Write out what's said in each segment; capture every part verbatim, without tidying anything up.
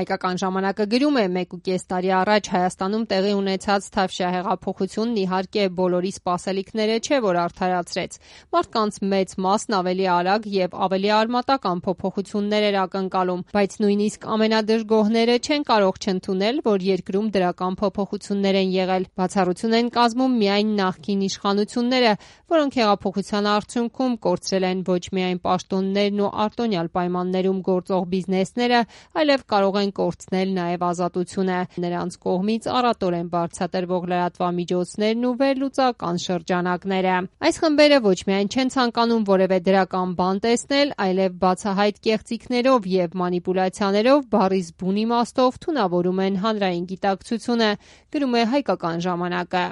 Հայկական ժամանակը գրում է մեկ ու կես տարի առաջ Հայաստանում տեղի ունեցած Թավշյա հեղափոխությունն իհարկե բոլորի սպասելիքները չէ, որ արդարացրեց։ Մարդկանց մեծ մասն ավելի արագ եւ ավելի արմատական փոփոխություններ էր ակնկալում, բայց նույնիսկ ամենադժգոհները չեն կարող չընդունել, որ երկրում դրական փոփոխություններ են եղել։ Բացառություն են կազմում միայն նախկին իշխանությունները, որոնք հեղափոխության արդյունքում կորցրել են ոչ միայն պաշտոններն ու արտոնյալ պայմաններում գործող բիզնեսները, այլև կարող են կորցնել նաև ազատությունը, նրանց կողմից առատորեն բարձրատրվող լրատվամիջոցներն ու վերլուծական շրջանակները։ Այս խմբերը ոչ միայն չեն ցանկանում որևէ դրական բան տեսնել, այլև բացահայտ կեղծիքներով եւ մանիպուլյացիաներով բառից բուն իմաստով թունավորում են հանրային գիտակցությունը, գրում է Հայկական ժամանակը։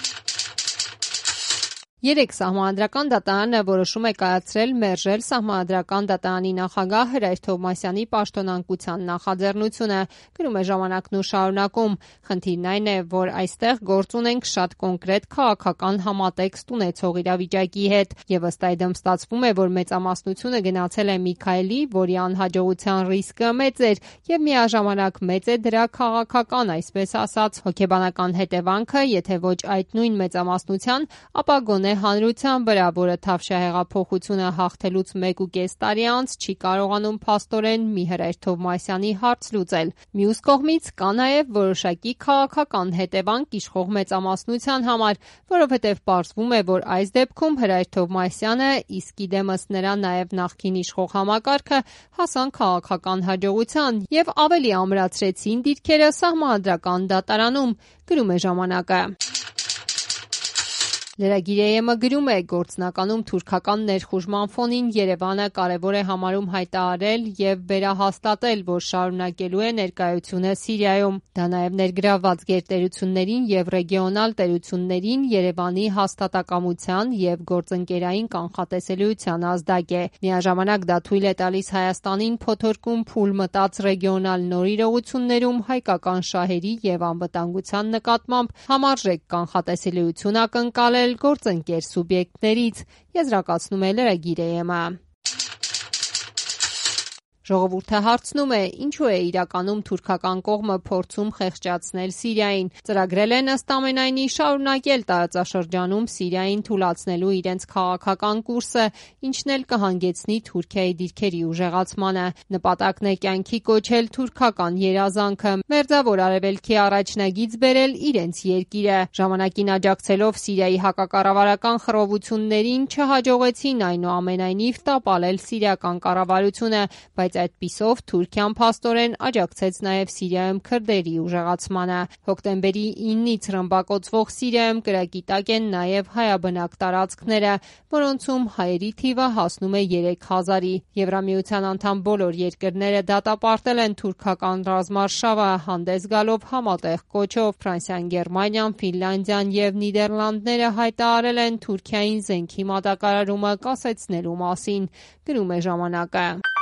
Երեկ Սահմանադրական դատարանը որոշում է կայացրել մերժել Սահմանադրական դատարանի նախագահ Հրայր Թովմասյանի պաշտոնանկության նախաձեռնությունը, գրում է Ժամանակն ու շարունակում։ Խնդիրն այն է, որ այստեղ գործ ունենք շատ կոնկրետ քաղաքական համատեքստ ունեցող իրավիճակի հետ, եւ ըստ այդմ ստացվում է, որ մեծամասնությունը գնացել է Միքայելի, որի անհաջողության ռիսկը մեծ էր, եւ միաժամանակ մեծ է դրա քաղաքական, այսպես ասած, հոգեբանական հետևանքը, եթե ոչ այդ նույն մեծամասնության, ապա գոնե հանրության վրա, որը Թավշյա հեղափոխությունը հաղթելուց մեկ ու կես տարի անց չի կարողանում փաստորեն մի Հրայր Թովմասյանի հարց լուծել։ Մյուս կողմից կա նաև որոշակի քաղաքական հետևանք իշխող մեծամասնության համար, որովհետև պարզվում է, որ այս դեպքում Հրայր Թովմասյանը, իսկ իդեմս նրա նաև նախկին իշխող համակարգը հասան քաղաքական հաջողության եւ ավելի ամրացրեցին դիրքերը Սահմանադրական դատարանում, գրում է Ժամանակը։ Լրագիր.am-ը գրում է. գործնականում թուրքական ներխուժման ֆոնին Երևանը կարևոր է համարում հայտարարել եւ վերահաստատել, որ շարունակելու է ներկայությունը Սիրիայում։ Դա նաեւ ներգրավված գերտերություններին եւ ռեգիոնալ տերություններին Երևանի հաստատակամության եւ գործընկերային կանխատեսելիության ազդակ է։ Միաժամանակ դա թույլ է տալիս Հայաստանին փոթորկում փուլ մտած ռեգիոնալ նոր իրողություններում հայկական շահերի եւ անվտանգության նկատմամբ համարժեք կանխատեսելիություն ակնկալել գործընկեր սուբյեկտներից, եզրակացնում է Լրագիր.am-ը։ Ժողովուրդը հարցնում է, ինչու է իրականում թուրքական կողմը փորձում խեղճացնել Սիրիային։ Ծրագրել են ըստ ամենայնի շարունակել տարածաշրջանում Սիրիային թուլացնելու իրենց քաղաքական կուրսը, ինչն էլ կհանգեցնի Թուրքիայի դիրքերի ուժեղացմանը։ Նպատակն է կյանքի կոչել թուրքական երազանքը, մերձավոր արևելքի առաջնագիծ բերել իրենց երկիրը։ Ժամանակին աջակցելով Սիրիայի հակակառավարական խռովություններին չհաջողեցին այնուամենայնիվ տապալել սիրիական կառավարությունը, բայց այդպիսով Թուրքիան փաստորեն աջակցեց նաև Սիրիայում քրդերի ուժեղացմանը։ Հոկտեմբերի իննից ռմբակոծվող Սիրիայում կրակի տակ են նաև հայաբնակ տարածքները, որոնցում հայերի թիվը հասնում է երեք հազարի։ Եվրամիության անդամ բոլոր երկրները դատապարտել են թուրքական ռազմարշավը, հանդես գալով համատեղ կոչով։ Ֆրանսիան, Գերմանիան, Ֆինլանդիան եւ Նիդերլանդները հայտարարել են Թուրքիային զենքի մատակարարումը կասեցնելու մասին, գրում է Ժամանակը։